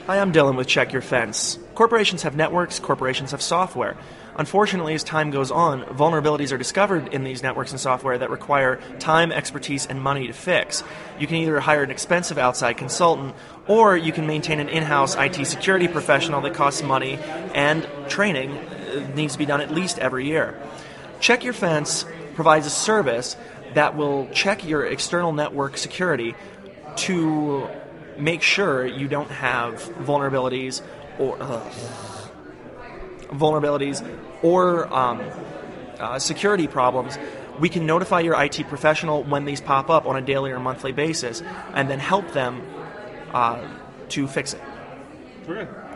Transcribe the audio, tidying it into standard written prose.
Hi, I'm Dylan with Check Your Fence. Corporations have networks, corporations have software. Unfortunately, as time goes on, vulnerabilities are discovered in these networks and software that require time, expertise, and money to fix. You can either hire an expensive outside consultant, or you can maintain an in-house IT security professional that costs money, and training needs to be done at least every year. Check Your Fence provides a service that will check your external network security to make sure you don't have vulnerabilities or security problems. We can notify your IT professional when these pop up on a daily or monthly basis, and then help them to fix it. Okay.